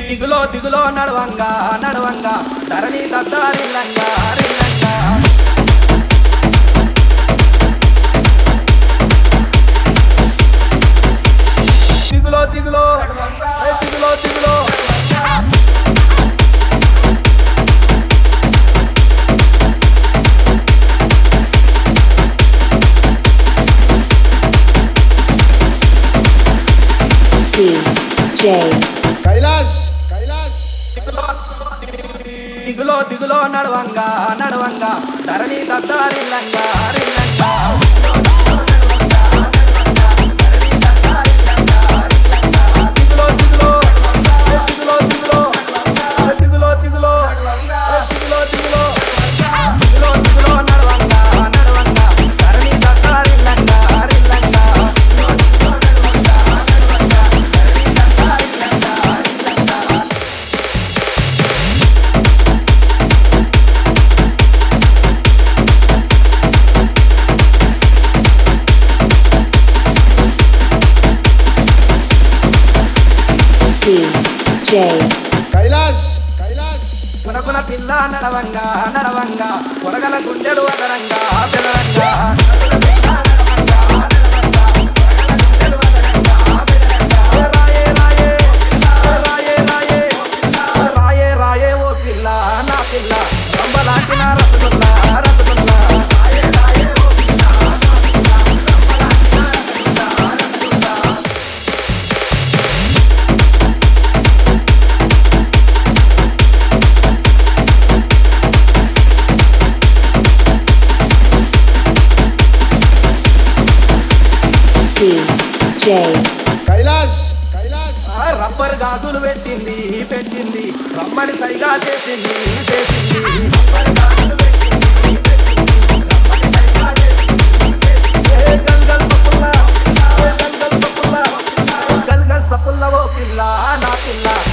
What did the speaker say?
దిగులో దిగులో నడవంగా నడవంగా ధరణి దద్దరిల్లంగా రిల్లంగా దిగులో దిగులో దిగులో దిగులో DJ Kailash దిగులో దిగులో నడవంగా నడవంగా ధరణి దద్దరిల్లంగా రిల్లంగా దిగులో దిగులో దిగులో దిగులో దిగులో దిగులో దిగులో దిగులో దిగులో దిగులో నడవంగా నడవంగా ధరణి దద్దరిల్లంగా రిల్లంగా DJ Kailash కొనకున పిల్ల నడవంగా నడవంగా కొరగల గుండెలు అదరంగా బెదరంగా రాయే రాయే రాయే రాయే రాయే రాయే ఓ పిల్ల నా పిల్ల రంబలాంటి నా రసగుల్లా రసగుల్లా DJ కైలాష్ రబ్బర్ గాజులు పెట్టింది పెట్టింది రమ్మని సైగా చేసింది చేసింది గల్ గల్ సపుల్లా గల్ గల్ సపుల్లా గల్ గల్ సపుల్లా ఓ పిల్ల నా పిల్ల